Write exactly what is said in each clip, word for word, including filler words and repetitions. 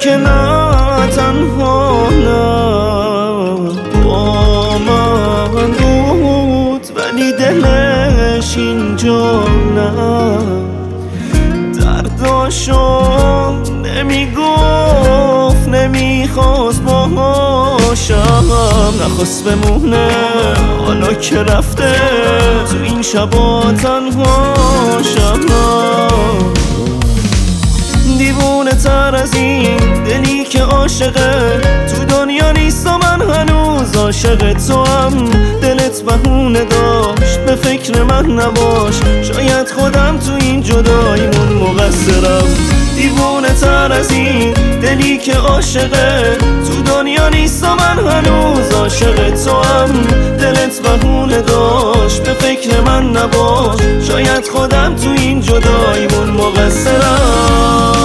که نه تنها نه با من بود ولی دلش اینجا نه درداشو نمیگفت نمیخواست باهاشم نخواست بمونه حالا که رفته تو این شبا تنهاشم دیوونه تر از این دلی که عاشقه تو دنیا نیست و من هنوز عاشق تو هم دلت بهونه داشت به فکر من نباش شاید خودم تو این جداییمون مقصرم دیوونه تر از این دلی که عاشقه تو دنیا نیست و من هنوز عاشق تو هم دلت بهونه داشت به فکر من نباش شاید خودم تو این جداییمون مقصرم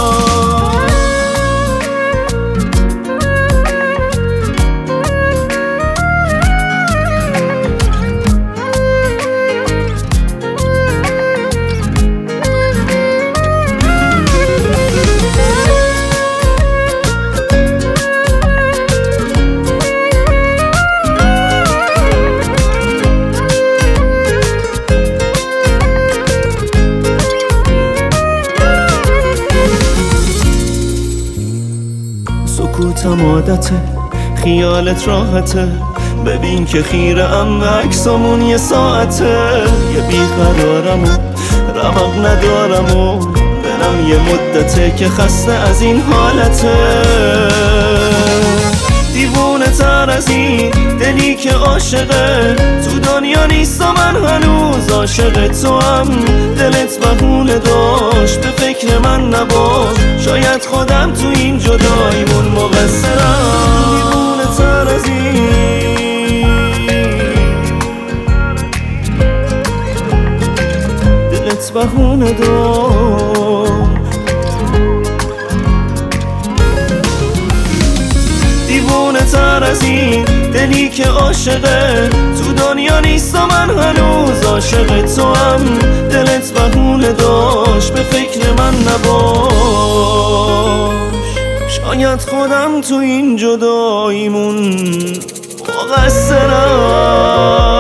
سکوتم عادته خیالت راحته ببین که خیره ام به عکسامون یه ساعته یه بیقرارم و رمق ندارم و دلم یه مدته که خسته از این حالته دیوونه تر از این دلی که عاشقه تو دنیا نیست و من هنوز عاشق تو هم دلت بهونه داشت به فکر من نباش شاید خودم تو این جداییمون مقصرم دیوونه تر از این دلت بهونه داشت دیوونه تر از این دلی که عاشقه تو دنیا نیست و من هنوز عاشق تو هم دلت بهونه داشت به فکر من نباش شاید خودم تو این جداییمون مقصرم